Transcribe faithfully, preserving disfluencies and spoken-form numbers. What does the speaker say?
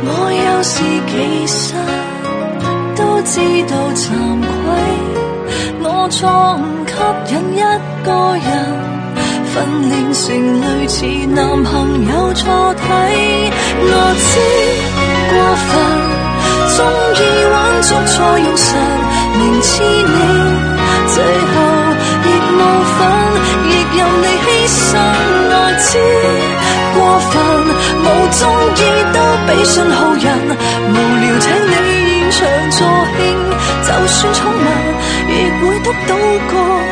我有時其實都知道慚愧，我錯誤吸引一個人，訓練成類似男朋友錯體。我知過分，鍾意玩捉錯用神，明知你最後亦無份，亦任你犧牲。我知過分，無中意都比信好人，無聊請你現場助興，就算寵物亦會得到個